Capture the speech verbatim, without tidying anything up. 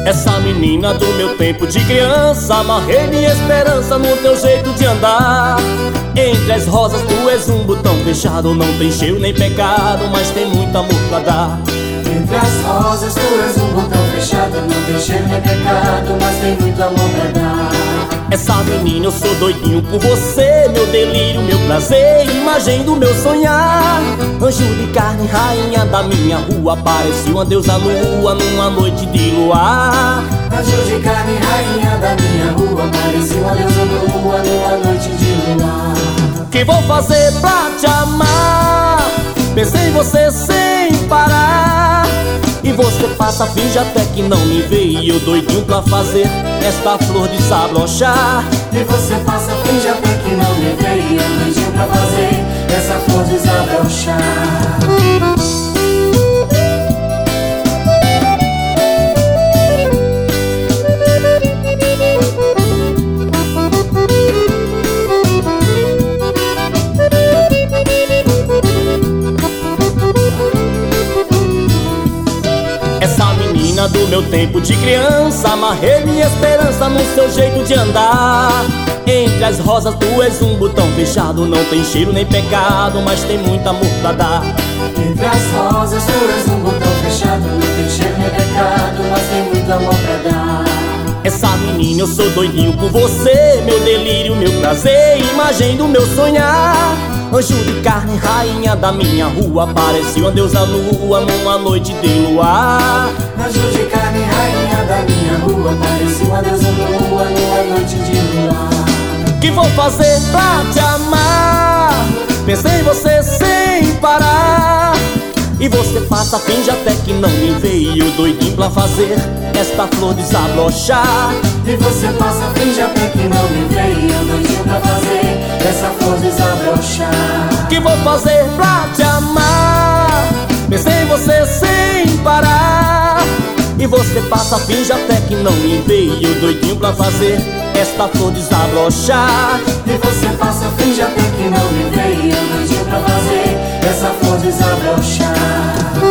Essa menina do meu tempo de criança, amarrei minha esperança no teu jeito de andar. Entre as rosas tu és um botão fechado, não tem cheiro nem pecado, mas tem muito amor pra dar. Entre as rosas tu és um botão fechado, não tem cheiro nem pecado, mas tem muito amor pra dar. Essa menina eu sou doidinho por você, meu delírio, meu prazer, imagem do meu sonhar. Anjo de carne, rainha da minha rua, parecia uma deusa lua numa noite de luar. Anjo de carne, rainha da minha rua, parecia uma deusa lua numa noite de luar. Que vou fazer pra te amar? Pensei em você sem parar. E você passa, finge até que não me vê, e eu doidinho pra fazer esta flor desabrochar. E você passa, finge até que não me vê, e eu doidinho pra fazer essa flor desabrochar. Essa menina do meu tempo de criança, amarrei minha esperança no seu jeito de andar. Entre as rosas tu és um botão fechado, não tem cheiro nem pecado, mas tem muito amor pra dar. Entre as rosas tu és um botão fechado, não tem cheiro nem pecado, mas tem muito amor pra dar. Essa menina eu sou doidinho por você, meu delírio, meu prazer, imagem do meu sonhar. Anjo de carne, rainha da minha rua, parecia uma deusa lua numa noite de luar. Anjo de carne, rainha da minha rua, parecia uma deusa lua numa noite de luar. Que vou fazer pra te amar? Pensei em você sem parar. E você passa, finge até que não me vê, e eu doidinho pra fazer esta flor desabrochar. E você passa, finge até que não me vê, e eu doidinho pra fazer essa flor desabrochar. Que vou fazer pra te amar? Pensei em você sem parar. E você passa, finge até que não me vê, e eu doidinho pra fazer esta flor desabrochar. E você passa, finge até que não me vê, e eu doidinho pra fazer essa flor desabrochar.